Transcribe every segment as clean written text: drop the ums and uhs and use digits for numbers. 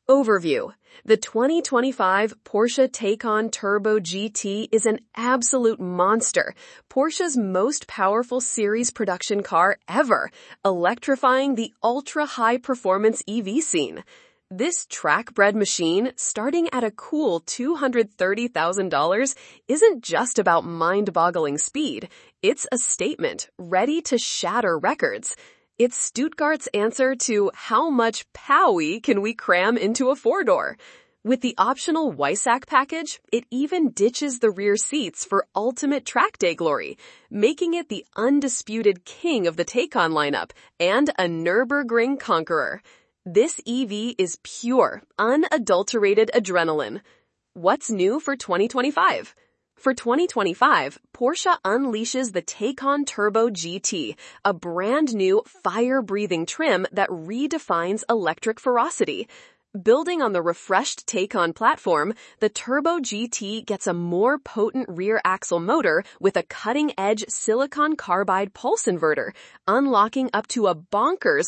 Overview. The 2025 Porsche Taycan Turbo GT is an absolute monster, Porsche's most powerful series production car ever, electrifying the ultra-high-performance EV scene. This track-bred machine, starting at a cool $230,000, isn't just about mind-boggling speed. It's a statement, ready to shatter records. It's Stuttgart's answer to how much POWI can we cram into a four-door. With the optional Weissach package, it even ditches the rear seats for ultimate track day glory, making it the undisputed king of the Taycan lineup and a Nürburgring conqueror. This EV is pure, unadulterated adrenaline. What's new for 2025? For 2025, Porsche unleashes the Taycan Turbo GT, a brand new fire-breathing trim that redefines electric ferocity. Building on the refreshed Taycan platform, the Turbo GT gets a more potent rear axle motor with a cutting-edge silicon carbide pulse inverter, unlocking up to a bonkers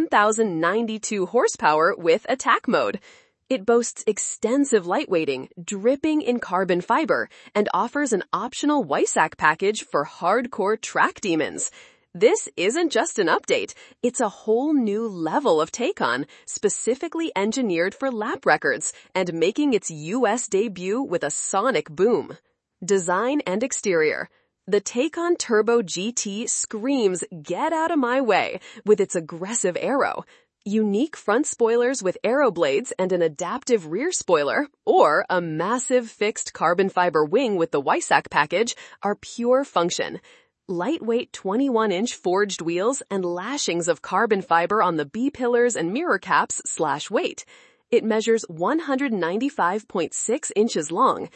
1,092 horsepower with attack mode. It boasts extensive lightweighting, dripping in carbon fiber, and offers an optional Weissach package for hardcore track demons. This isn't just an update, it's a whole new level of Taycan, specifically engineered for lap records and making its US debut with a sonic boom. Design and exterior. The Taycan Turbo GT screams, "Get out of my way," with its aggressive aero. Unique front spoilers with aero blades and an adaptive rear spoiler, or a massive fixed carbon fiber wing with the Weissach package, are pure function. Lightweight 21-inch forged wheels and lashings of carbon fiber on the B-pillars and mirror caps slash weight. It measures 195.6 inches long,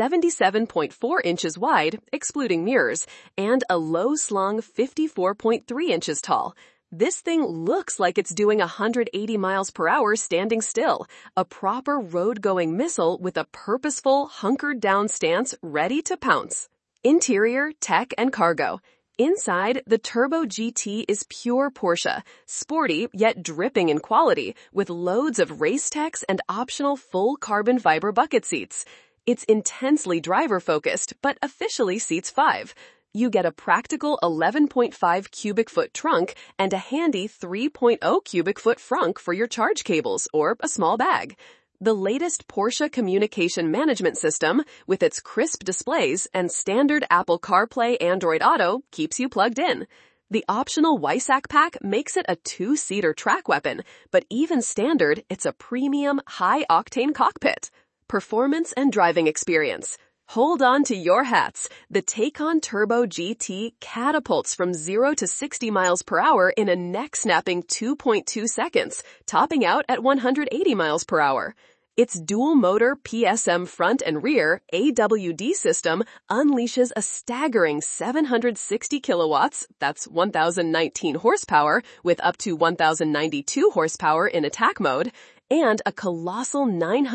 77.4 inches wide, excluding mirrors, and a low-slung 54.3 inches tall. This thing looks like it's doing 180 miles per hour standing still, a proper road-going missile with a purposeful, hunkered-down stance ready to pounce. Interior, tech, and cargo. Inside, the Turbo GT is pure Porsche, sporty yet dripping in quality, with loads of race techs and optional full carbon fiber bucket seats. It's intensely driver-focused, but officially seats 5. You get a practical 11.5 cubic foot trunk and a handy 3.0 cubic foot frunk for your charge cables or a small bag. The latest Porsche communication management system, with its crisp displays and standard Apple CarPlay Android Auto, keeps you plugged in. The optional Weissach pack makes it a 2-seater track weapon, but even standard, it's a premium, high-octane cockpit. Performance and driving experience. Hold on to your hats. The Taycan Turbo GT catapults from 0 to 60 miles per hour in a neck-snapping 2.2 seconds, topping out at 180 miles per hour. Its dual-motor PSM front and rear AWD system unleashes a staggering 760 kilowatts, that's 1,019 horsepower, with up to 1,092 horsepower in attack mode, and a colossal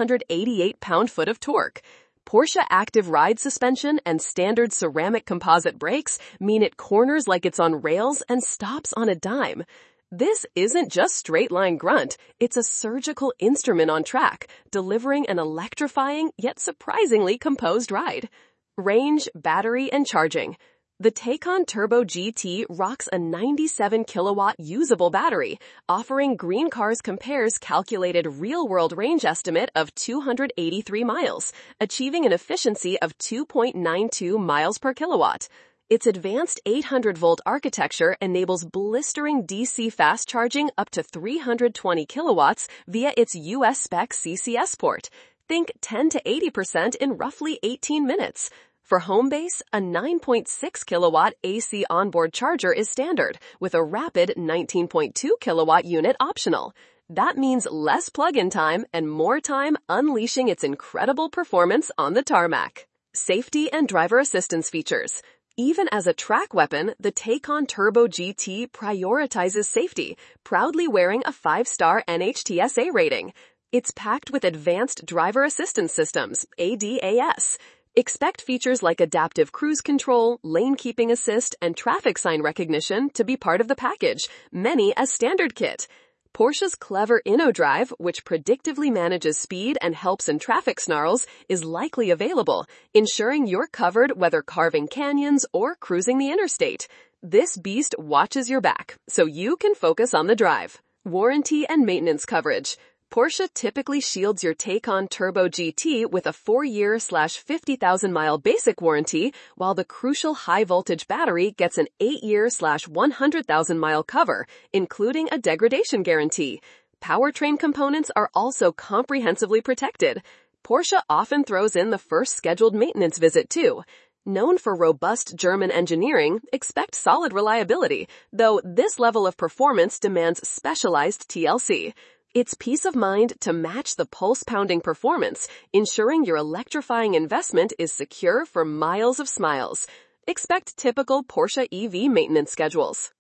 988 pound-foot of torque. Porsche Active Ride suspension and standard ceramic composite brakes mean it corners like it's on rails and stops on a dime. This isn't just straight-line grunt, it's a surgical instrument on track, delivering an electrifying yet surprisingly composed ride. Range, battery, and charging. The Taycan Turbo GT rocks a 97 kilowatt usable battery, offering Green Cars Compare's calculated real-world range estimate of 283 miles, achieving an efficiency of 2.92 miles per kilowatt. Its advanced 800-volt architecture enables blistering DC fast charging up to 320 kilowatts via its US spec CCS port. Think 10 to 80% in roughly 18 minutes. For home base, a 9.6 kilowatt AC onboard charger is standard, with a rapid 19.2 kilowatt unit optional. That means less plug-in time and more time unleashing its incredible performance on the tarmac. Safety and driver assistance features. Even as a track weapon, the Taycan Turbo GT prioritizes safety, proudly wearing a 5-star NHTSA rating. It's packed with advanced driver assistance systems, ADAS. Expect features like adaptive cruise control, lane keeping assist, and traffic sign recognition to be part of the package, many as standard kit. Porsche's clever InnoDrive, which predictively manages speed and helps in traffic snarls, is likely available, ensuring you're covered whether carving canyons or cruising the interstate. This beast watches your back, so you can focus on the drive. Warranty and maintenance coverage. Porsche typically shields your Taycan Turbo GT with a 4-year/50,000-mile basic warranty, while the crucial high-voltage battery gets an 8-year/100,000-mile cover, including a degradation guarantee. Powertrain components are also comprehensively protected. Porsche often throws in the first scheduled maintenance visit, too. Known for robust German engineering, expect solid reliability, though this level of performance demands specialized TLC. It's peace of mind to match the pulse-pounding performance, ensuring your electrifying investment is secure for miles of smiles. Expect typical Porsche EV maintenance schedules.